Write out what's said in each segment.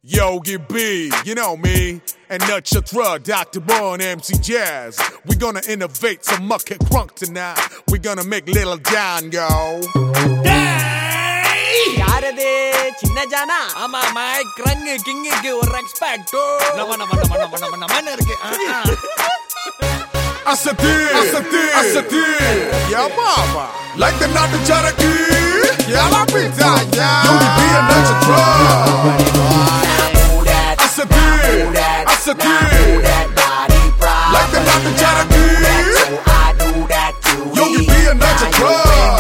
Yogi B, you know me, and Natchatra, Dr. Boy and MC Jazz. We're gonna innovate some muck and crunk tonight. We're gonna make Little John go. யாரது சின்ன ஜானா? ஆமா mic run கிங்குக்கு ஒரு respect. நம இருக்கு. Asati, yeah mama, like the Nadu Charaki, yeah la pizza, yeah. Yogi B and Natchatra. Asati, like the Nadu Charaki, Yogi B and Natchatra.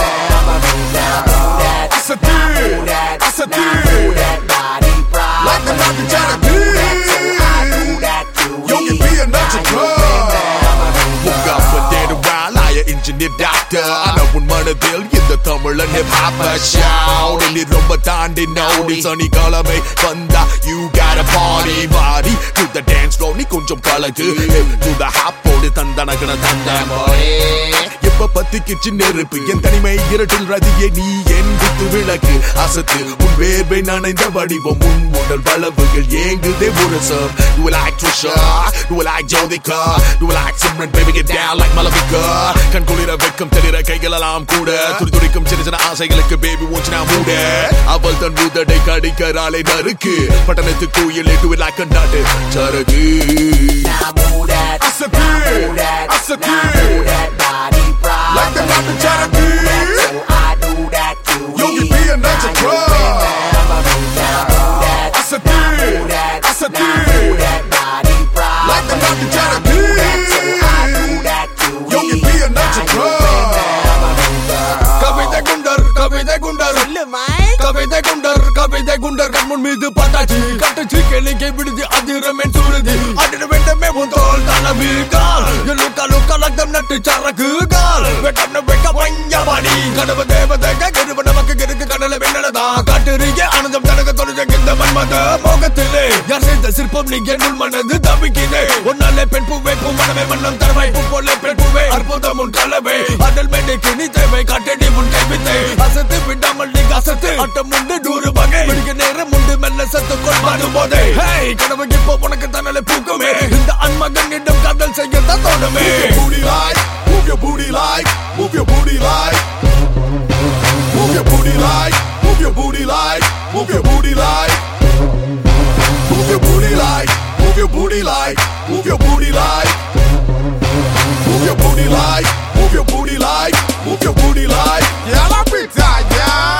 Asati, like the Nadu Charaki, Yogi B and Natchatra. Woke up one day to while I engineer doctor. I know one manadil in the Tamil and hip hop a shout. And it rumba tandi notice on Nikolame Panda. You got a party body to the dance floor. Ni konjam kaladu to the hop podi tandana gana tandamore. Eppa pathikichu neruppu en thanimai iratil radhiye nee en vithu vilakku asathu un verbai nanaindha vadivam un udal valavugal yengude urasam. Do you like Trisha? Do you like Jodhika? Do you like Simran? Baby get down like Malavika. Kan kulira vekkam therira kaigalam kuda thudurikkum chinna aasailukku baby watch now mood. Aval than udadai kadikarale narukku patanathu koyile do you like kandadu charagu now mood that asathu like the Nadu Charaki, so I do that too. Yogi B and Natchatra. Asati, like the Nadu Charaki, Yogi B and Natchatra. Kavitha Gundar, சொல்லு mic. கவிதை குண்டர் கண்முன் மீது பட்டாச்சு கட்டுச்சு கேளிக்கை விடுதி அதிரமேன் சுருதி அடிடு வெண்டமே உந்தோல் தனவி கால் லுக்கா லக்கம் நட்டு சரக்கு கால் வெட்டம் வெக்க பஞ்சபாடி கடவு தேவதேக கருவ நமக்கு கிருக்கு கடலை வெண்ணலதா காட்டுறிய ஆனந்தம் தனக்கு தொழுத இந்த மன்மத மோகத்திலே யார் செய்த சிற்பம் நீ என்னுள் மனது தவிக்கிறே ஒன்னாலே பெண் பூவே பூமனமே மன்னம் தரவாய் பூ போல பெண் பூவே அற்புதம் உன் கலவை அடல் மேடைக்கு நீ தேவை காட்டடி முன் கைவித்தை அசத்து விடாமல் நீ அசத்து அட்டம் உண்டு நூறு வகை விடுக்க நேரம் உண்டு மெல்ல சத்து கொள்வாடும் போதே ஹே கடவுள் இப்போ உனக்கு தன்னலை பூக்குமே இந்த அன்மகனிடம் காதல் செய்ய தான் தோணுமே. Move your booty like, move your booty like, move your booty like, move your booty like, move your booty like, move your booty like, move your booty like, move your booty like, move your booty like, move your booty like, move your booty like, yeah la pizza, yeah.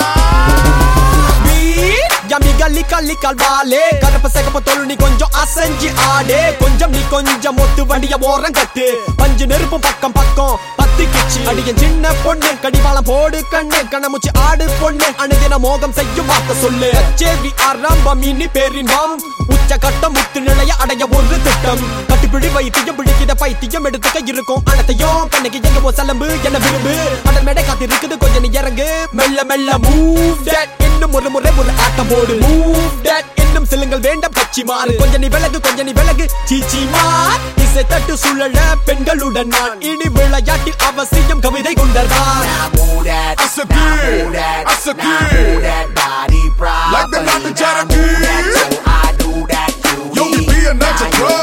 Yamiga likal vale karapa sekappa tolu ni konjam asenji aade konjam ni konjam ottu vandiya oram kattu panju nerupum pakkam pathikichi adiyen chinna ponne kadivalam podu kanne kanamuchi aadu ponne anudina mogam seyyum vaatha sollu HAV arambam ini perinvam ucha kattam muttu nilaya adaya oru thittam kattipidi vaithiyam pidikida paithiyam eduthuka irukum anathayum kannege enga po salambu enna virumbu adal mede kathi irukkudu konjam ni irangu mella move that innum oru aatam podu move that innum silungal vendam kachi maaru konjam ni velagu chichi maar isai tattu sulala pengaludan naan ini vilayattil avasiyam kavithai gundardan move that Asati, body proud like the Nadu Charaki, so I do that too. Yogi B and Natchatra.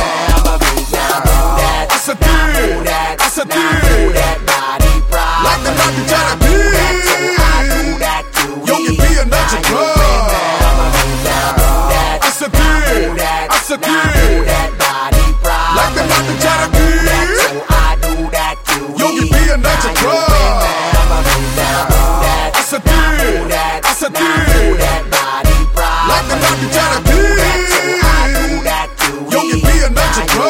Asati, body proud like the Nadu Charaki, Yogi B and Natchatra. Asati, body proud like the Nadu Charaki, so I do that too. Yogi B and Natchatra. Asati, body proud like the Nadu Charaki, Yogi B and Natchatra.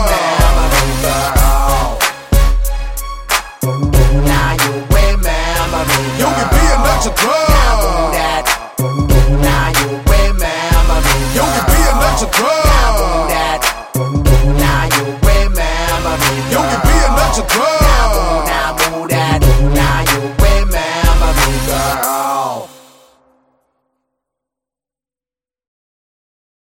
Now you remember me, Yogi B and Natchatra. now you remember me, Yogi B and Natchatra. now you remember me, Yogi B and Natchatra.